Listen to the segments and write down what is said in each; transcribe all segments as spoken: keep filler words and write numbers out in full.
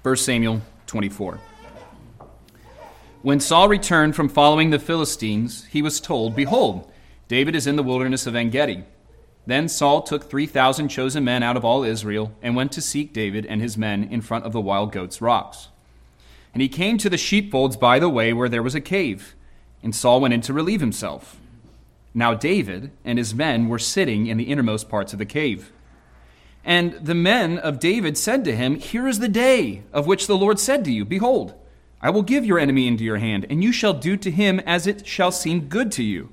First Samuel twenty-four. When Saul returned from following the Philistines, he was told, "Behold, David is in the wilderness of En-Gedi." Then Saul took three thousand chosen men out of all Israel and went to seek David and his men in front of the wild goats' rocks. And he came to the sheepfolds by the way where there was a cave, and Saul went in to relieve himself. Now David and his men were sitting in the innermost parts of the cave. And the men of David said to him, "Here is the day of which the Lord said to you, Behold, I will give your enemy into your hand, and you shall do to him as it shall seem good to you."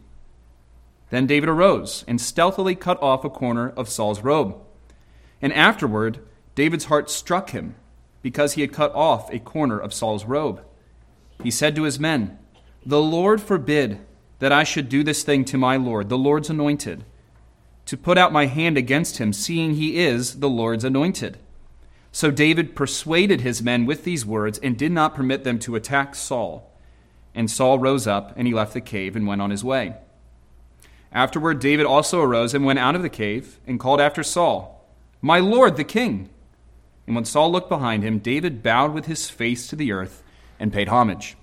Then David arose and stealthily cut off a corner of Saul's robe. And afterward, David's heart struck him because he had cut off a corner of Saul's robe. He said to his men, "The Lord forbid that I should do this thing to my Lord, the Lord's anointed, to put out my hand against him, seeing he is the Lord's anointed." So David persuaded his men with these words and did not permit them to attack Saul. And Saul rose up, and he left the cave and went on his way. Afterward, David also arose and went out of the cave and called after Saul, "My lord, the king." And when Saul looked behind him, David bowed with his face to the earth and paid homage.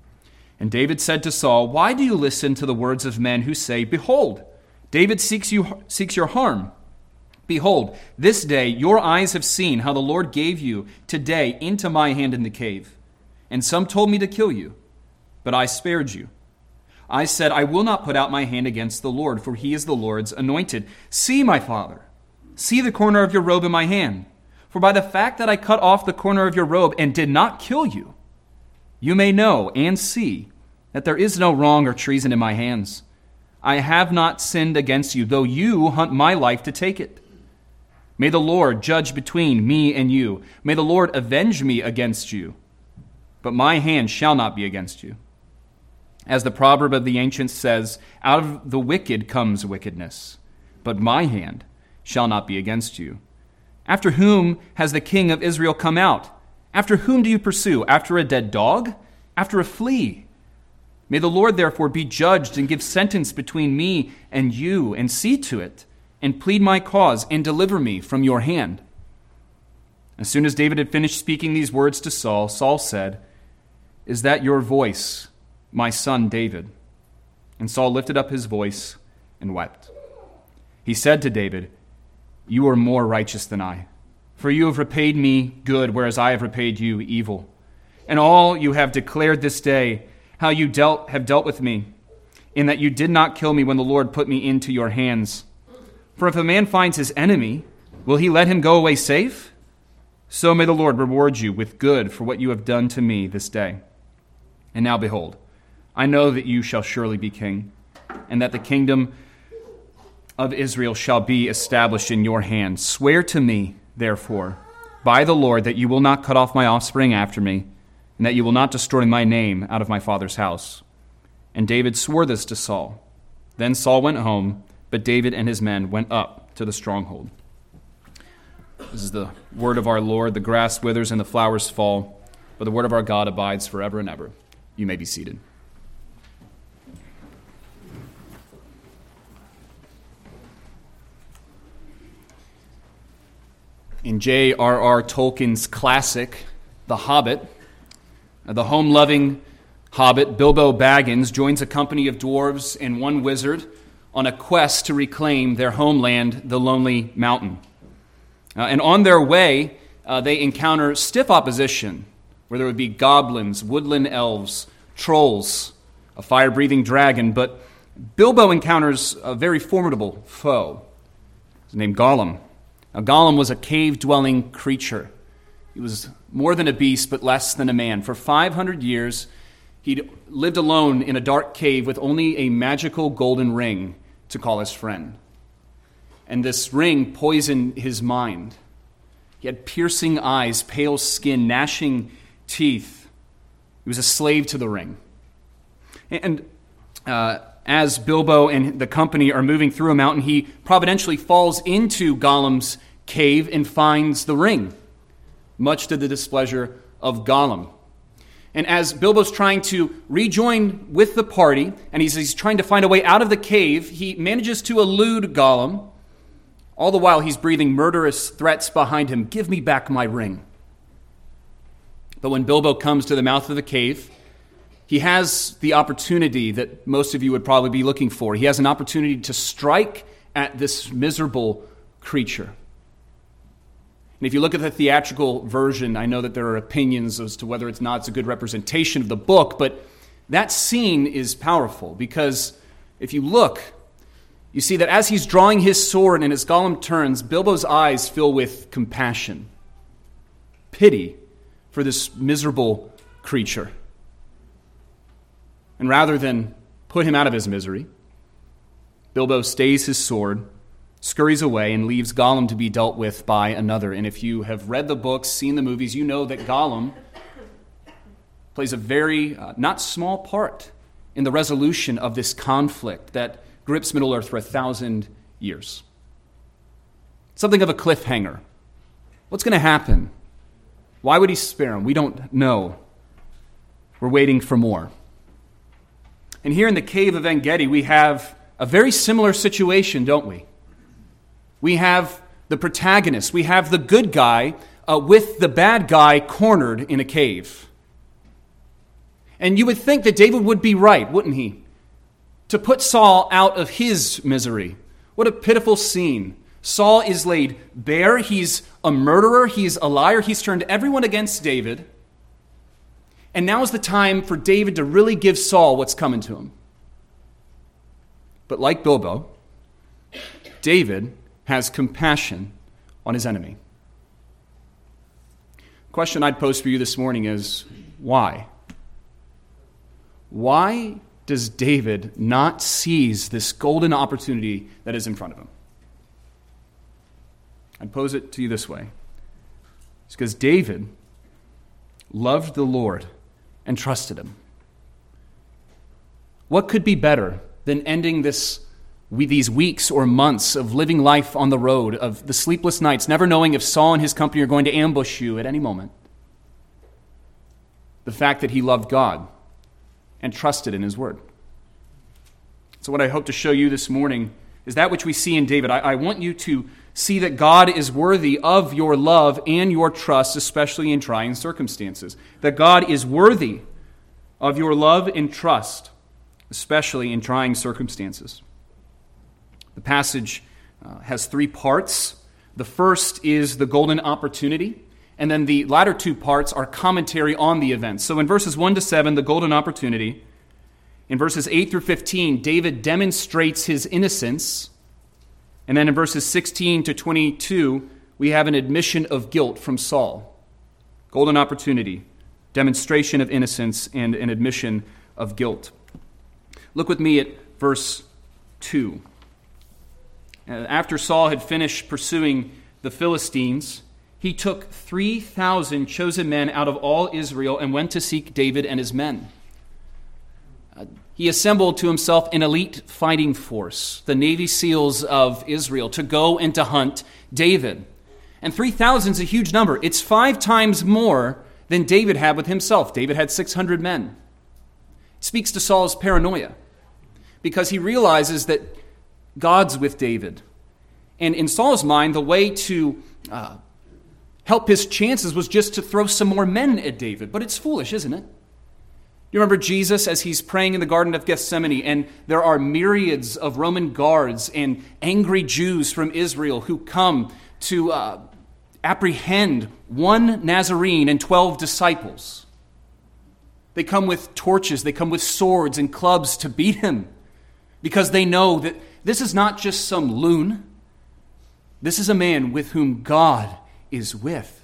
And David said to Saul, "Why do you listen to the words of men who say, 'Behold, David seeks you seeks your harm'? Behold, this day your eyes have seen how the Lord gave you today into my hand in the cave. And some told me to kill you, but I spared you. I said, I will not put out my hand against the Lord, for he is the Lord's anointed. See, my father, see the corner of your robe in my hand. For by the fact that I cut off the corner of your robe and did not kill you, you may know and see that there is no wrong or treason in my hands. I have not sinned against you, though you hunt my life to take it. May the Lord judge between me and you. May the Lord avenge me against you. But my hand shall not be against you. As the proverb of the ancients says, out of the wicked comes wickedness, but my hand shall not be against you. After whom has the king of Israel come out? After whom do you pursue? After a dead dog? After a flea? May the Lord therefore be judged and give sentence between me and you, and see to it, and plead my cause, and deliver me from your hand." As soon as David had finished speaking these words to Saul, Saul said, "Is that your voice, my son David?" And Saul lifted up his voice and wept. He said to David, "You are more righteous than I, for you have repaid me good, whereas I have repaid you evil. And all you have declared this day, how you dealt have dealt with me, in that you did not kill me when the Lord put me into your hands. For if a man finds his enemy, will he let him go away safe? So may the Lord reward you with good for what you have done to me this day. And now behold, I know that you shall surely be king, and that the kingdom of Israel shall be established in your hand. Swear to me, therefore, by the Lord, that you will not cut off my offspring after me, and that you will not destroy my name out of my father's house." And David swore this to Saul. Then Saul went home, but David and his men went up to the stronghold. This is the word of our Lord. The grass withers and the flowers fall, but the word of our God abides forever and ever. You may be seated. In J R R Tolkien's classic, The Hobbit, the home-loving hobbit Bilbo Baggins joins a company of dwarves and one wizard on a quest to reclaim their homeland, the Lonely Mountain. Uh, and on their way, uh, they encounter stiff opposition, where there would be goblins, woodland elves, trolls, a fire-breathing dragon. But Bilbo encounters a very formidable foe. His name Gollum. Now, Gollum was a cave-dwelling creature. He was more than a beast, but less than a man. For five hundred years, he'd lived alone in a dark cave with only a magical golden ring to call his friend. And this ring poisoned his mind. He had piercing eyes, pale skin, gnashing teeth. He was a slave to the ring. And uh, as Bilbo and the company are moving through a mountain, he providentially falls into Gollum's cave and finds the ring, much to the displeasure of Gollum. And as Bilbo's trying to rejoin with the party, and he's, he's trying to find a way out of the cave, he manages to elude Gollum. All the while, he's breathing murderous threats behind him. "Give me back my ring." But when Bilbo comes to the mouth of the cave, he has the opportunity that most of you would probably be looking for. He has an opportunity to strike at this miserable creature. And if you look at the theatrical version, I know that there are opinions as to whether it's not it's a good representation of the book, but that scene is powerful because if you look, you see that as he's drawing his sword and as Gollum turns, Bilbo's eyes fill with compassion, pity for this miserable creature. And rather than put him out of his misery, Bilbo stays his sword, scurries away, and leaves Gollum to be dealt with by another. And if you have read the books, seen the movies, you know that Gollum plays a very uh, not small part in the resolution of this conflict that grips Middle-earth for a thousand years. Something of a cliffhanger. What's going to happen? Why would he spare him? We don't know. We're waiting for more. And here in the cave of En-Gedi, we have a very similar situation, don't we? We have the protagonist, we have the good guy uh, with the bad guy cornered in a cave. And you would think that David would be right, wouldn't he? To put Saul out of his misery. What a pitiful scene. Saul is laid bare. He's a murderer. He's a liar. He's turned everyone against David. And now is the time for David to really give Saul what's coming to him. But like Bilbo, David has compassion on his enemy. The question I'd pose for you this morning is, why? Why does David not seize this golden opportunity that is in front of him? I'd pose it to you this way. It's because David loved the Lord and trusted him. What could be better than ending this these weeks or months of living life on the road, of the sleepless nights, never knowing if Saul and his company are going to ambush you at any moment? The fact that he loved God and trusted in his word. So what I hope to show you this morning is that which we see in David. I, I want you to see that God is worthy of your love and your trust, especially in trying circumstances. That God is worthy of your love and trust, especially in trying circumstances. The passage uh, has three parts. The first is the golden opportunity, and then the latter two parts are commentary on the events. So in verses one to seven, the golden opportunity. In verses eight through fifteen, David demonstrates his innocence. And then in verses sixteen to twenty-two, we have an admission of guilt from Saul. Golden opportunity, demonstration of innocence, and an admission of guilt. Look with me at verse two. After Saul had finished pursuing the Philistines, he took three thousand chosen men out of all Israel and went to seek David and his men. Uh, he assembled to himself an elite fighting force, the Navy SEALs of Israel, to go and to hunt David. And three thousand is a huge number. It's five times more than David had with himself. David had six hundred men. It speaks to Saul's paranoia because he realizes that God's with David. And in Saul's mind, the way to uh, help his chances was just to throw some more men at David. But it's foolish, isn't it? You remember Jesus as he's praying in the Garden of Gethsemane, and there are myriads of Roman guards and angry Jews from Israel who come to uh, apprehend one Nazarene and twelve disciples. They come with torches, they come with swords and clubs to beat him because they know that this is not just some loon. This is a man with whom God is with.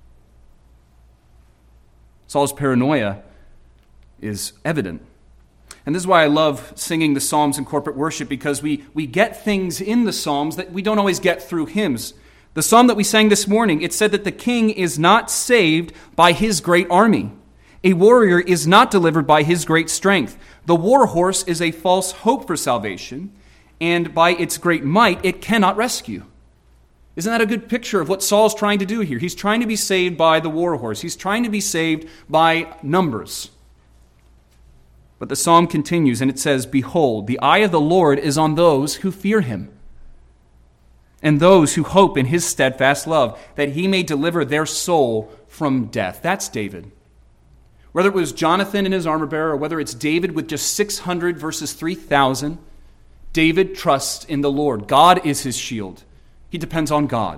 Saul's paranoia is evident. And this is why I love singing the Psalms in corporate worship, because we, we get things in the Psalms that we don't always get through hymns. The psalm that we sang this morning, it said that the king is not saved by his great army. A warrior is not delivered by his great strength. The war horse is a false hope for salvation, and by its great might, it cannot rescue. Isn't that a good picture of what Saul's trying to do here? He's trying to be saved by the war horse. He's trying to be saved by numbers. But the psalm continues, and it says, "Behold, the eye of the Lord is on those who fear him, and those who hope in his steadfast love, that he may deliver their soul from death." That's David. Whether it was Jonathan and his armor bearer, or whether it's David with just six hundred versus three thousand, David trusts in the Lord. God is his shield. He depends on God.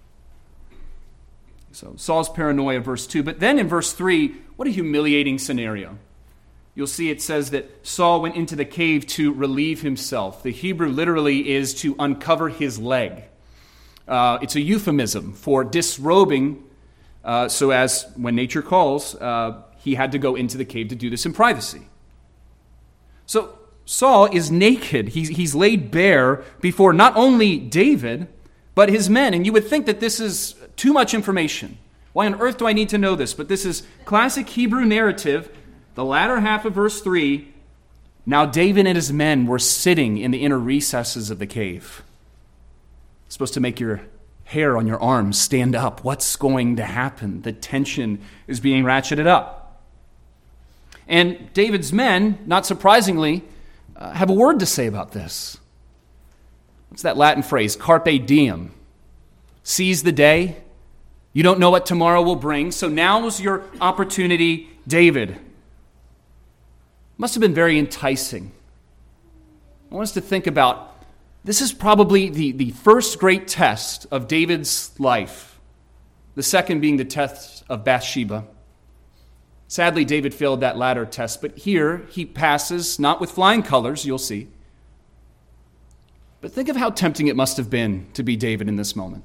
So Saul's paranoia, verse two. But then in verse three, what a humiliating scenario. You'll see it says that Saul went into the cave to relieve himself. The Hebrew literally is to uncover his leg. Uh, it's a euphemism for disrobing, uh, so as when nature calls, uh, he had to go into the cave to do this in privacy. So Saul is naked. He's, he's laid bare before not only David, but his men. And you would think that this is too much information. Why on earth do I need to know this? But this is classic Hebrew narrative. The latter half of verse three, now David and his men were sitting in the inner recesses of the cave. It's supposed to make your hair on your arms stand up. What's going to happen? The tension is being ratcheted up. And David's men, not surprisingly, uh, have a word to say about this. What's that Latin phrase? Carpe diem. Seize the day. You don't know what tomorrow will bring, so now is your opportunity, David. Must have been very enticing. I want us to think about, this is probably the, the first great test of David's life, the second being the test of Bathsheba. Sadly, David failed that latter test, but here he passes, not with flying colors, you'll see. But think of how tempting it must have been to be David in this moment.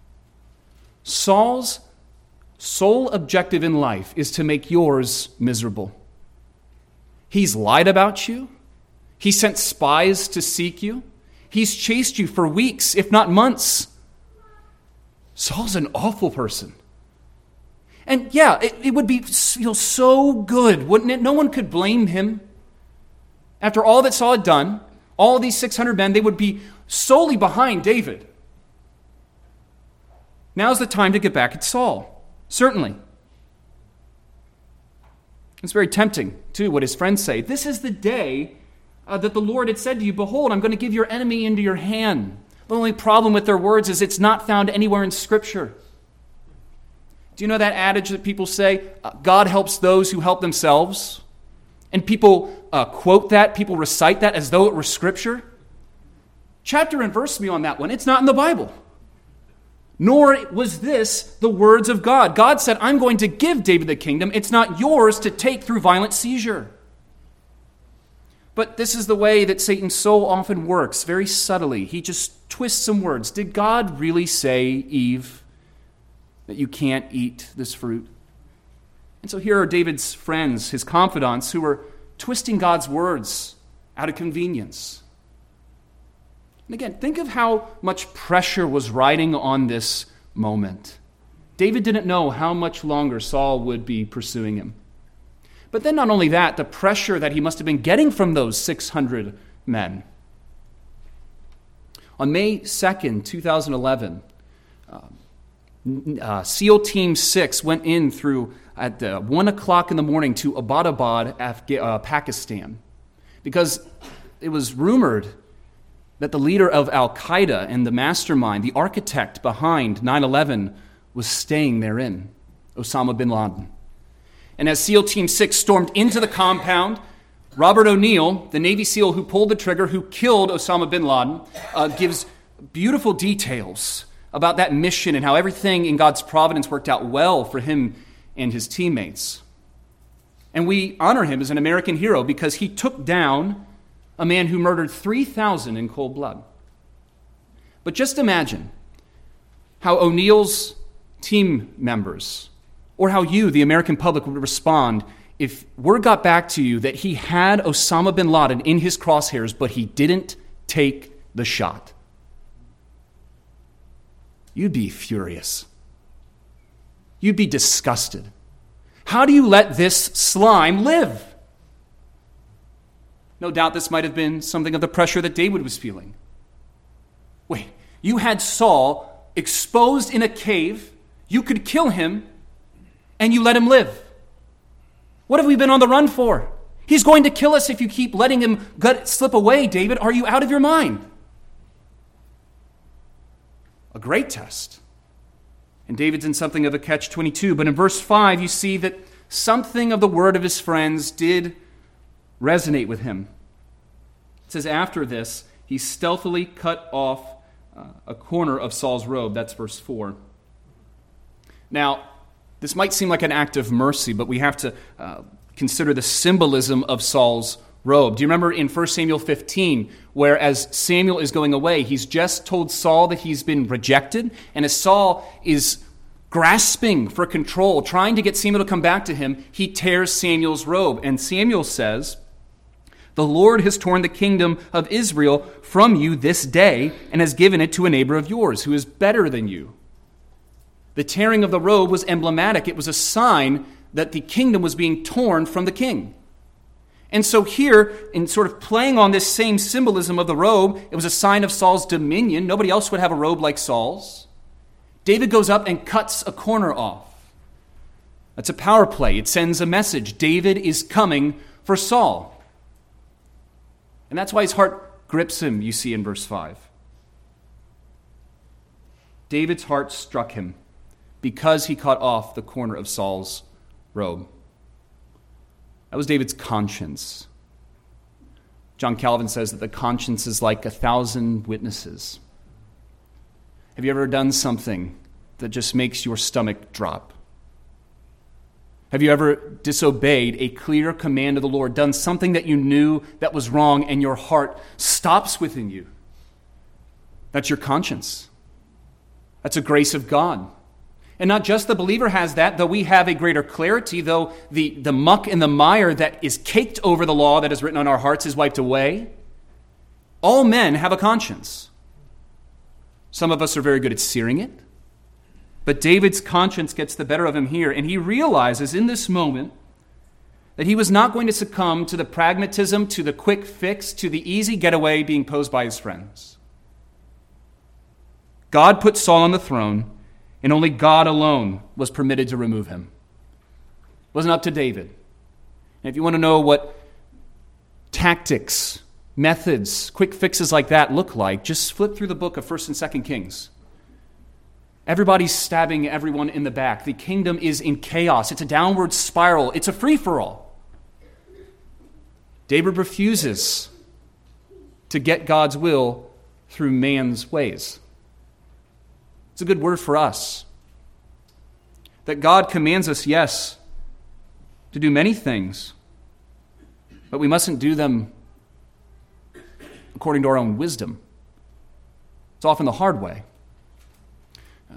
Saul's sole objective in life is to make yours miserable. He's lied about you. He sent spies to seek you. He's chased you for weeks, if not months. Saul's an awful person. And yeah, it, it would be feel so good, wouldn't it? No one could blame him. After all that Saul had done, all these six hundred men, they would be solely behind David. Now's the time to get back at Saul, certainly. It's very tempting, too, what his friends say. This is the day uh, that the Lord had said to you, behold, I'm going to give your enemy into your hand. The only problem with their words is it's not found anywhere in Scripture. Do you know that adage that people say, uh, God helps those who help themselves? And people uh, quote that, people recite that as though it were Scripture? Chapter and verse me on that one. It's not in the Bible. Nor was this the words of God. God said, I'm going to give David the kingdom. It's not yours to take through violent seizure. But this is the way that Satan so often works, very subtly. He just twists some words. Did God really say, Eve, that you can't eat this fruit? And so here are David's friends, his confidants, who are twisting God's words out of convenience. And again, think of how much pressure was riding on this moment. David didn't know how much longer Saul would be pursuing him. But then not only that, the pressure that he must have been getting from those six hundred men. On May second, twenty eleven, uh, uh, SEAL Team six went in through at uh, one o'clock in the morning to Abbottabad, Afga- uh, Pakistan, because it was rumored that the leader of Al-Qaeda and the mastermind, the architect behind nine eleven, was staying therein, Osama bin Laden. And as SEAL Team six stormed into the compound, Robert O'Neill, the Navy SEAL who pulled the trigger, who killed Osama bin Laden, uh, gives beautiful details about that mission and how everything in God's providence worked out well for him and his teammates. And we honor him as an American hero because he took down a man who murdered three thousand in cold blood. But just imagine how O'Neill's team members, or how you, the American public, would respond if word got back to you that he had Osama bin Laden in his crosshairs, but he didn't take the shot. You'd be furious. You'd be disgusted. How do you let this slime live? No doubt this might have been something of the pressure that David was feeling. Wait, you had Saul exposed in a cave, you could kill him, and you let him live. What have we been on the run for? He's going to kill us if you keep letting him gut slip away, David. Are you out of your mind? A great test. And David's in something of a catch twenty-two. But in verse five, you see that something of the word of his friends did resonate with him. It says, after this, he stealthily cut off uh, a corner of Saul's robe. That's verse four. Now, this might seem like an act of mercy, but we have to uh, consider the symbolism of Saul's robe. Do you remember in First Samuel fifteen, where as Samuel is going away, he's just told Saul that he's been rejected, and as Saul is grasping for control, trying to get Samuel to come back to him, he tears Samuel's robe. And Samuel says, "The Lord has torn the kingdom of Israel from you this day and has given it to a neighbor of yours who is better than you." The tearing of the robe was emblematic. It was a sign that the kingdom was being torn from the king. And so here, in sort of playing on this same symbolism of the robe, it was a sign of Saul's dominion. Nobody else would have a robe like Saul's. David goes up and cuts a corner off. That's a power play. It sends a message. David is coming for Saul. And that's why his heart grips him, you see in verse five. David's heart struck him because he cut off the corner of Saul's robe. That was David's conscience. John Calvin says that the conscience is like a thousand witnesses. Have you ever done something that just makes your stomach drop? Have you ever disobeyed a clear command of the Lord, done something that you knew that was wrong and your heart stops within you? That's your conscience. That's a grace of God. And not just the believer has that, though we have a greater clarity, though the, the muck and the mire that is caked over the law that is written on our hearts is wiped away. All men have a conscience. Some of us are very good at searing it. But David's conscience gets the better of him here, and he realizes in this moment that he was not going to succumb to the pragmatism, to the quick fix, to the easy getaway being posed by his friends. God put Saul on the throne, and only God alone was permitted to remove him. It wasn't up to David. And if you want to know what tactics, methods, quick fixes like that look like, just flip through the book of First and Second Kings. Everybody's stabbing everyone in the back. The kingdom is in chaos. It's a downward spiral. It's a free-for-all. David refuses to get God's will through man's ways. It's a good word for us. That God commands us, yes, to do many things, but we mustn't do them according to our own wisdom. It's often the hard way. Uh,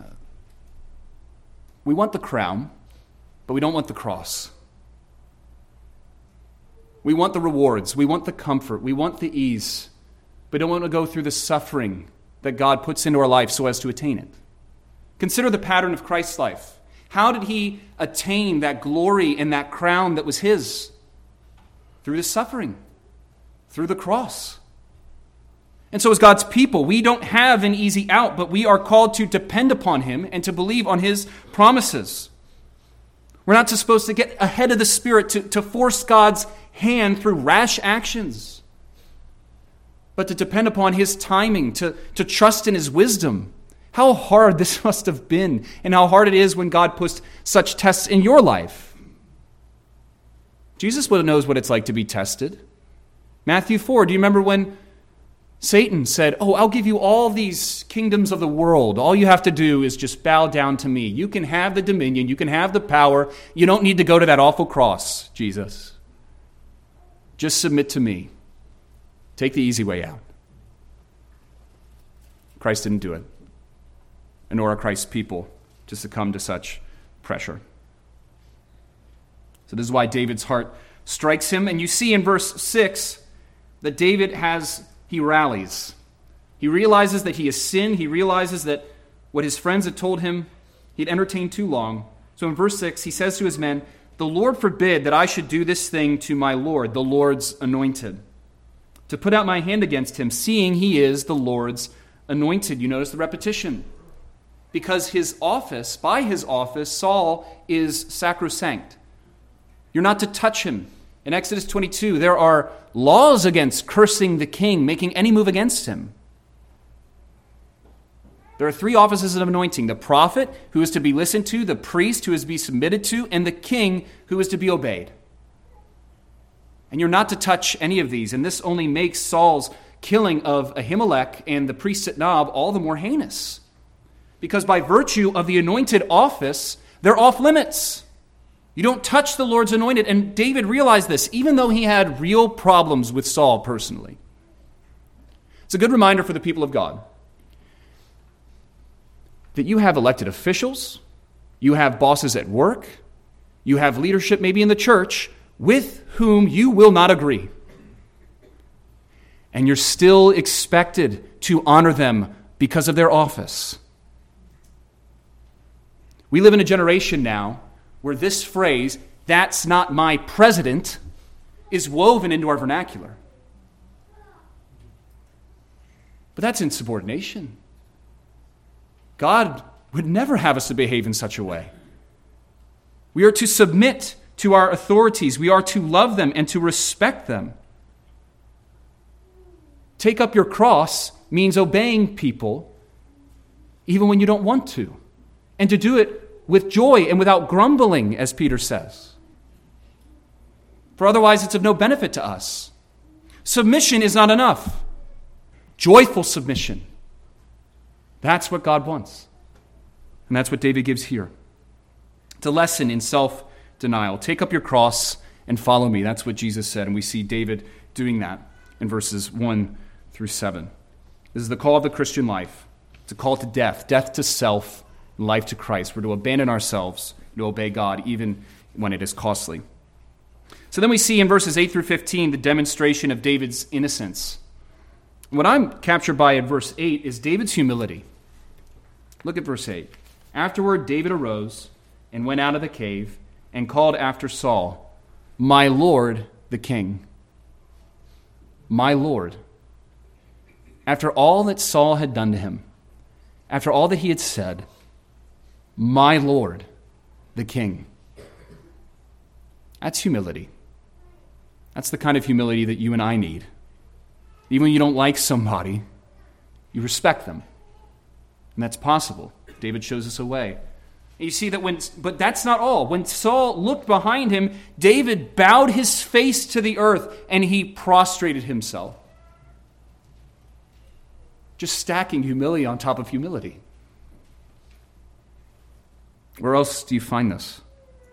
we want the crown, but we don't want the cross. We want the rewards. We want the comfort. We want the ease. But we don't want to go through the suffering that God puts into our life so as to attain it. Consider the pattern of Christ's life. How did he attain that glory and that crown that was his? Through the suffering, through the cross. And so as God's people, we don't have an easy out, but we are called to depend upon him and to believe on his promises. We're not supposed to get ahead of the Spirit to, to force God's hand through rash actions, but to depend upon his timing, to, to trust in his wisdom. How hard this must have been, and how hard it is when God puts such tests in your life. Jesus knows what it's like to be tested. Matthew four, do you remember when Satan said, "Oh, I'll give you all these kingdoms of the world. All you have to do is just bow down to me. You can have the dominion. You can have the power. You don't need to go to that awful cross, Jesus. Just submit to me. Take the easy way out." Christ didn't do it, and nor are Christ's people to succumb to such pressure. So this is why David's heart strikes him. And you see in verse six that David has, he rallies. He realizes that he has sinned. He realizes that what his friends had told him he'd entertained too long. So in verse six, he says to his men, "The Lord forbid that I should do this thing to my Lord, the Lord's anointed, to put out my hand against him, seeing he is the Lord's anointed." You notice the repetition. Because his office, by his office, Saul is sacrosanct. You're not to touch him. In Exodus twenty-two, there are laws against cursing the king, making any move against him. There are three offices of anointing: the prophet, who is to be listened to, the priest, who is to be submitted to, and the king, who is to be obeyed. And you're not to touch any of these. And this only makes Saul's killing of Ahimelech and the priest at Nob all the more heinous. Because by virtue of the anointed office, they're off limits. You don't touch the Lord's anointed. And David realized this, even though he had real problems with Saul personally. It's a good reminder for the people of God that you have elected officials, you have bosses at work, you have leadership maybe in the church with whom you will not agree. And you're still expected to honor them because of their office. We live in a generation now where this phrase, "that's not my president," is woven into our vernacular. But that's insubordination. God would never have us to behave in such a way. We are to submit to our authorities. We are to love them and to respect them. Take up your cross means obeying people even when you don't want to, and to do it with joy and without grumbling, as Peter says. For otherwise it's of no benefit to us. Submission is not enough. Joyful submission. That's what God wants. And that's what David gives here. It's a lesson in self-denial. Take up your cross and follow me. That's what Jesus said. And we see David doing that in verses one through seven. This is the call of the Christian life. It's a call to death, death to self, and life to Christ. We're to abandon ourselves, to obey God, even when it is costly. So then we see in verses eight through fifteen the demonstration of David's innocence. What I'm captured by in verse eight is David's humility. Look at verse eight. Afterward, David arose and went out of the cave and called after Saul, "My Lord, the king." My Lord. After all that Saul had done to him, after all that he had said, "My Lord, the king." That's humility. That's the kind of humility that you and I need. Even when you don't like somebody, you respect them. And that's possible. David shows us a way. And you see that when, but that's not all. When Saul looked behind him, David bowed his face to the earth and he prostrated himself. Just stacking humility on top of humility. Where else do you find this?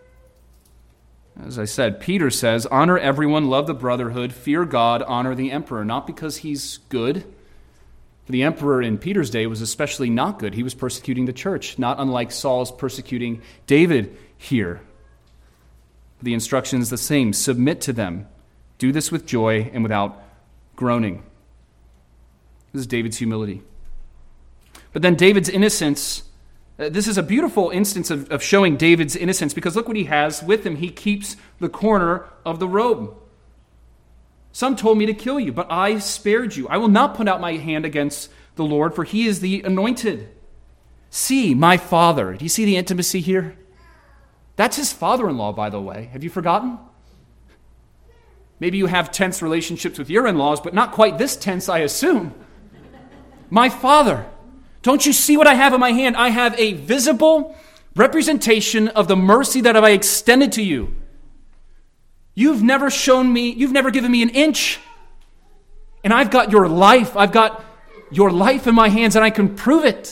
As I said, Peter says, honor everyone, love the brotherhood, fear God, honor the emperor. Not because he's good. For the emperor in Peter's day was especially not good. He was persecuting the church, not unlike Saul's persecuting David here. The instruction is the same. Submit to them. Do this with joy and without groaning. This is David's humility. But then David's innocence. This is a beautiful instance of, of showing David's innocence, because look what he has with him. He keeps the corner of the robe. Some told me to kill you, but I spared you. I will not put out my hand against the Lord, for he is the anointed. See, my father. Do you see the intimacy here? That's his father-in-law, by the way. Have you forgotten? Maybe you have tense relationships with your in-laws, but not quite this tense, I assume. My father. Don't you see what I have in my hand? I have a visible representation of the mercy that I extended to you. You've never shown me, you've never given me an inch. And I've got your life. I've got your life in my hands, and I can prove it.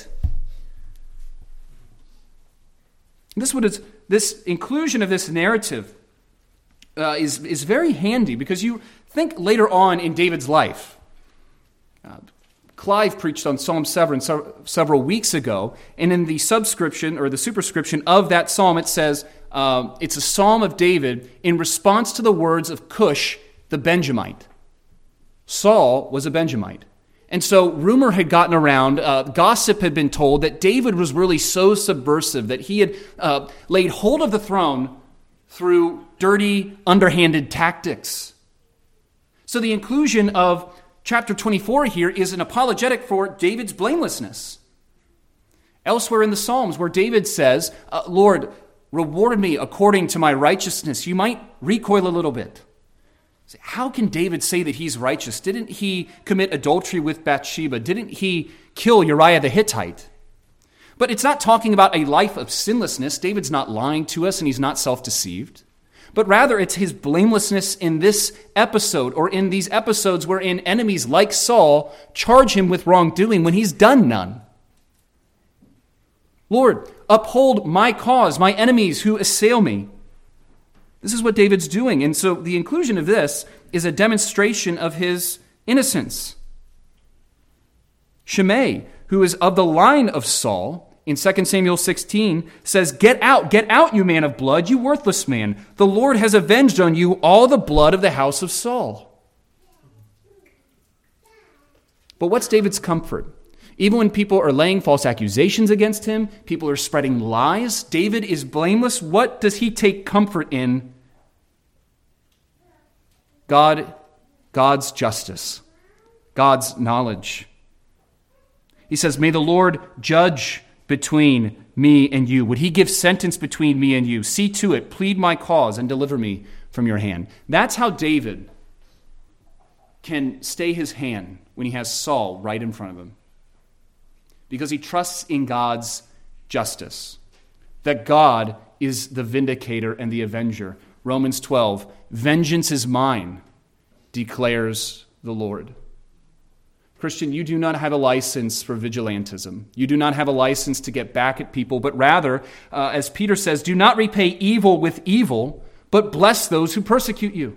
And this, what is, this inclusion of this narrative uh, is, is very handy, because you think later on in David's life. Uh, Clive preached on Psalm seven several weeks ago, and in the subscription or the superscription of that psalm, it says uh, it's a psalm of David in response to the words of Cush, the Benjamite. Saul was a Benjamite. And so rumor had gotten around, uh, gossip had been told that David was really so subversive that he had uh, laid hold of the throne through dirty, underhanded tactics. So the inclusion of chapter twenty-four here is an apologetic for David's blamelessness. Elsewhere in the Psalms, where David says, uh, Lord, reward me according to my righteousness, you might recoil a little bit. How can David say that he's righteous? Didn't he commit adultery with Bathsheba? Didn't he kill Uriah the Hittite? But it's not talking about a life of sinlessness. David's not lying to us and he's not self-deceived. But rather it's his blamelessness in this episode or in these episodes wherein enemies like Saul charge him with wrongdoing when he's done none. Lord, uphold my cause, my enemies who assail me. This is what David's doing. And so the inclusion of this is a demonstration of his innocence. Shimei, who is of the line of Saul, in Second Samuel sixteen, says, "Get out, get out, you man of blood, you worthless man. The Lord has avenged on you all the blood of the house of Saul." But what's David's comfort? Even when people are laying false accusations against him, people are spreading lies, David is blameless. What does he take comfort in? God, God's justice, God's knowledge. He says, "May the Lord judge between me and you. Would he give sentence between me and you? See to it, plead my cause, and deliver me from your hand." That's how David can stay his hand when he has Saul right in front of him. Because he trusts in God's justice, that God is the vindicator and the avenger. Romans twelve, "Vengeance is mine, declares the Lord." Christian, you do not have a license for vigilantism. You do not have a license to get back at people, but rather, uh, as Peter says, do not repay evil with evil, but bless those who persecute you.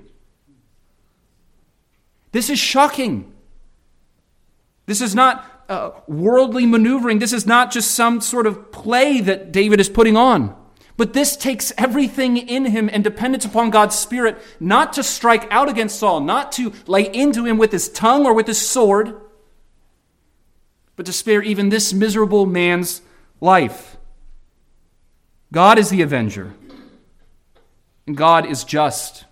This is shocking. This is not uh, worldly maneuvering. This is not just some sort of play that David is putting on. But this takes everything in him and dependence upon God's Spirit, not to strike out against Saul, not to lay into him with his tongue or with his sword, but to spare even this miserable man's life. God is the avenger, and God is just.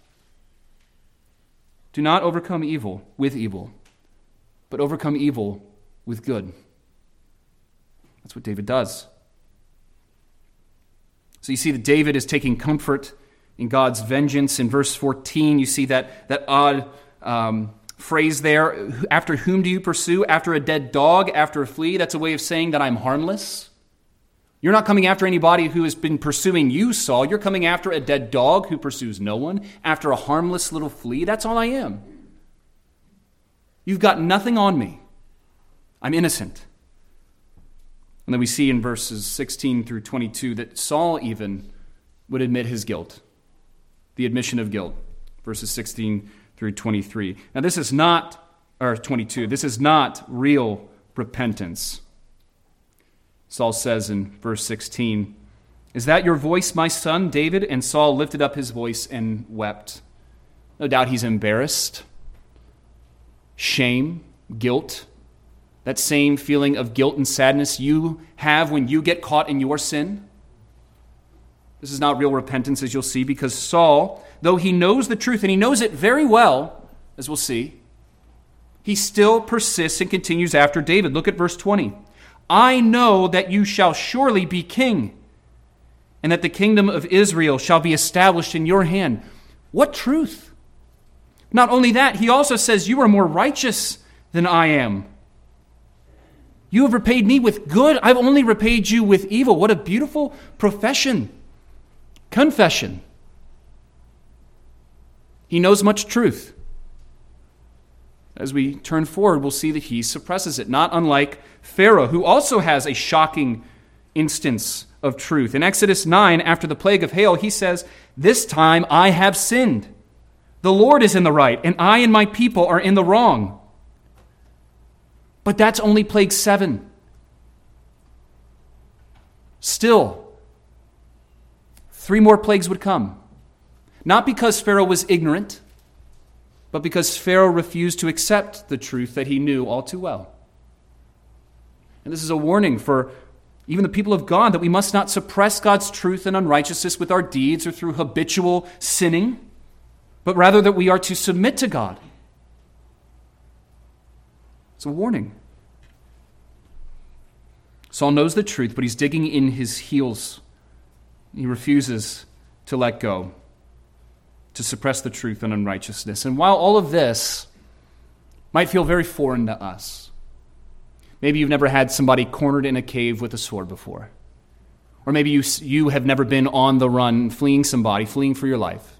Do not overcome evil with evil, but overcome evil with good. That's what David does. So you see that David is taking comfort in God's vengeance. In verse fourteen, you see that, that odd um, phrase there, "After whom do you pursue? After a dead dog, after a flea." That's a way of saying that I'm harmless. You're not coming after anybody who has been pursuing you, Saul. You're coming after a dead dog who pursues no one, after a harmless little flea. That's all I am. You've got nothing on me. I'm innocent. And then we see in verses sixteen through twenty-two that Saul even would admit his guilt, the admission of guilt, verses sixteen through twenty-three. Now this is not, or twenty-two, this is not real repentance. Saul says in verse sixteen, "Is that your voice, my son, David?" And Saul lifted up his voice and wept. No doubt he's embarrassed. Shame, guilt, that same feeling of guilt and sadness you have when you get caught in your sin. This is not real repentance, as you'll see, because Saul, though he knows the truth, and he knows it very well, as we'll see, he still persists and continues after David. Look at verse twenty. "I know that you shall surely be king, and that the kingdom of Israel shall be established in your hand." What truth? Not only that, he also says, "You are more righteous than I am. You have repaid me with good. I've only repaid you with evil." What a beautiful profession. Confession. He knows much truth. As we turn forward, we'll see that he suppresses it, not unlike Pharaoh, who also has a shocking instance of truth. In Exodus nine, after the plague of hail, he says, "This time I have sinned. The Lord is in the right, and I and my people are in the wrong." But that's only plague seven. Still, three more plagues would come. Not because Pharaoh was ignorant, but because Pharaoh refused to accept the truth that he knew all too well. And this is a warning for even the people of God, that we must not suppress God's truth and unrighteousness with our deeds or through habitual sinning, but rather that we are to submit to God. It's a warning. Saul knows the truth, but he's digging in his heels. He refuses to let go, to suppress the truth and unrighteousness. And while all of this might feel very foreign to us, Maybe you've never had somebody cornered in a cave with a sword before. Or maybe you, you have never been on the run, fleeing somebody, fleeing for your life.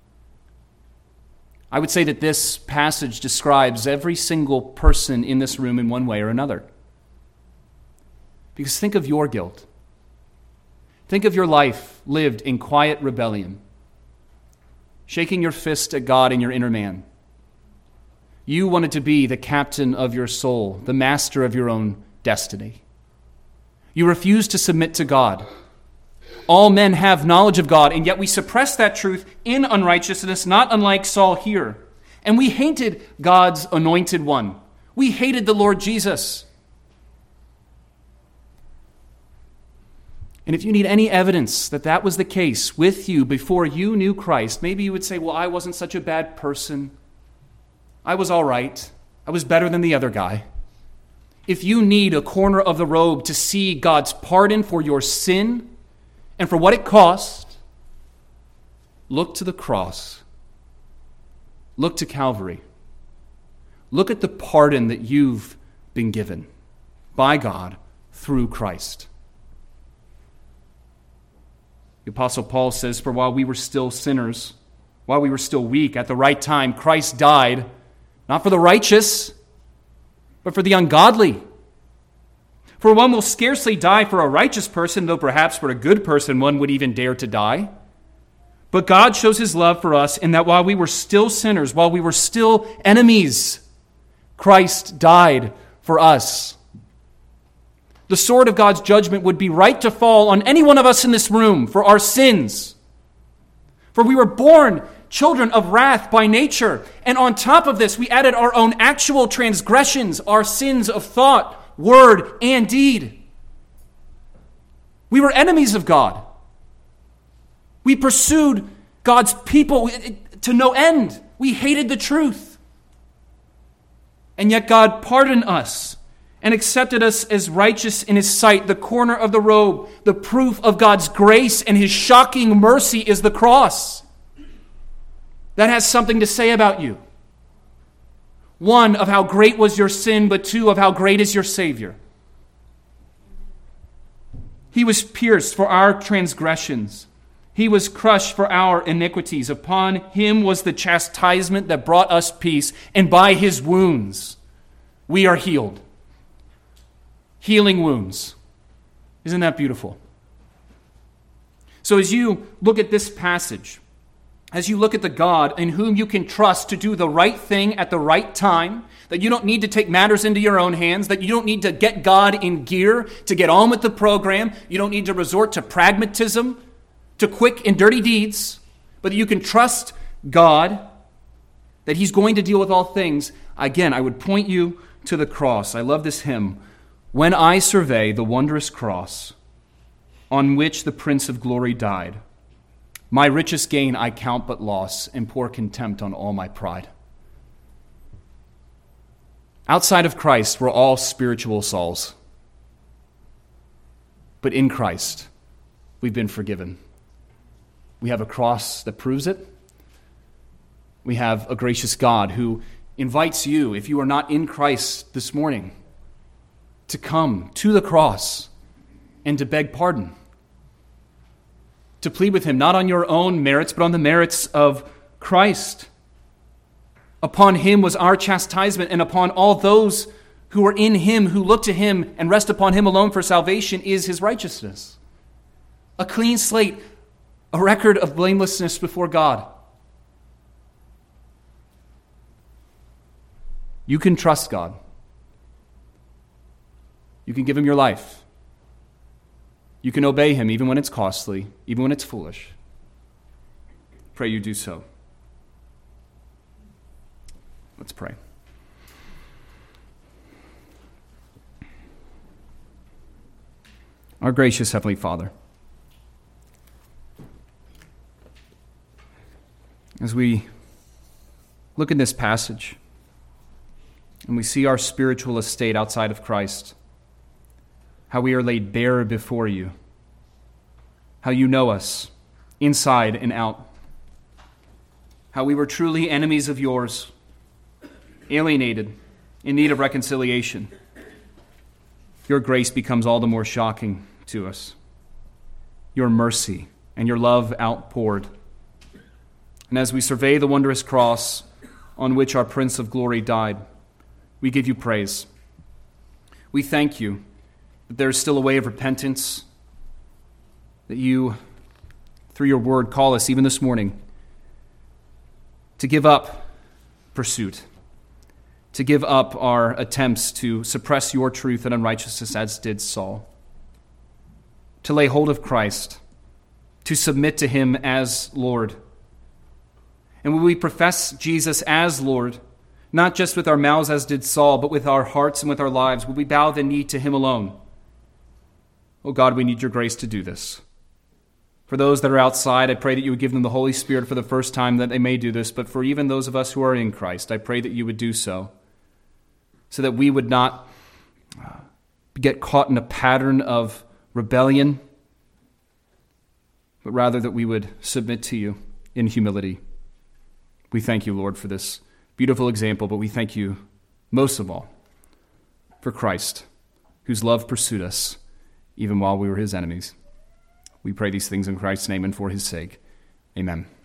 I would say that this passage describes every single person in this room in one way or another. Because think of your guilt. Think of your life lived in quiet rebellion, shaking your fist at God in your inner man. You wanted to be the captain of your soul, the master of your own destiny. You refused to submit to God. All men have knowledge of God, and yet we suppress that truth in unrighteousness, not unlike Saul here. And we hated God's anointed one. We hated the Lord Jesus. And if you need any evidence that that was the case with you before you knew Christ, maybe you would say, well, I wasn't such a bad person. I was all right. I was better than the other guy. If you need a corner of the robe to see God's pardon for your sin and for what it cost, look to the cross. Look to Calvary. Look at the pardon that you've been given by God through Christ. The Apostle Paul says, for while we were still sinners, while we were still weak, at the right time, Christ died, not for the righteous, but for the ungodly. For one will scarcely die for a righteous person, though perhaps for a good person one would even dare to die. But God shows his love for us in that while we were still sinners, while we were still enemies, Christ died for us. The sword of God's judgment would be right to fall on any one of us in this room for our sins. For we were born children of wrath by nature. And on top of this, we added our own actual transgressions, our sins of thought, word, and deed. We were enemies of God. We pursued God's people to no end. We hated the truth. And yet God pardoned us and accepted us as righteous in his sight. The corner of the robe, the proof of God's grace and his shocking mercy is the cross. That has something to say about you. One, of how great was your sin, but two, of how great is your Savior. He was pierced for our transgressions. He was crushed for our iniquities. Upon him was the chastisement that brought us peace, and by his wounds we are healed. Healing wounds. Isn't that beautiful? So as you look at this passage, as you look at the God in whom you can trust to do the right thing at the right time, that you don't need to take matters into your own hands, that you don't need to get God in gear to get on with the program, you don't need to resort to pragmatism, to quick and dirty deeds, but that you can trust God, that he's going to deal with all things. Again, I would point you to the cross. I love this hymn. When I survey the wondrous cross on which the Prince of Glory died, my richest gain I count but loss and pour contempt on all my pride. Outside of Christ, we're all spiritual Sauls. But in Christ, we've been forgiven. We have a cross that proves it. We have a gracious God who invites you, if you are not in Christ this morning, to come to the cross and to beg pardon. To plead with him, not on your own merits, but on the merits of Christ. Upon him was our chastisement, and upon all those who are in him, who look to him and rest upon him alone for salvation, is his righteousness. A clean slate, a record of blamelessness before God. You can trust God. You can give him your life. You can obey him even when it's costly, even when it's foolish. Pray you do so. Let's pray. Our gracious Heavenly Father, as we look in this passage and we see our spiritual estate outside of Christ, how we are laid bare before you, how you know us inside and out, how we were truly enemies of yours, alienated, in need of reconciliation. your grace becomes all the more shocking to us. Your mercy and your love outpoured. And as we survey the wondrous cross on which our Prince of Glory died, we give you praise. We thank you that there is still a way of repentance, that you, through your word, call us even this morning to give up pursuit, to give up our attempts to suppress your truth and unrighteousness as did Saul, to lay hold of Christ, to submit to him as Lord. And when we profess Jesus as Lord, not just with our mouths as did Saul, but with our hearts and with our lives, will we bow the knee to him alone? Oh God, we need your grace to do this. For those that are outside, I pray that you would give them the Holy Spirit for the first time that they may do this. But for even those of us who are in Christ, I pray that you would do so, so that we would not get caught in a pattern of rebellion, but rather that we would submit to you in humility. We thank you, Lord, for this beautiful example, but we thank you most of all for Christ, whose love pursued us even while we were his enemies. We pray these things in Christ's name and for his sake. Amen.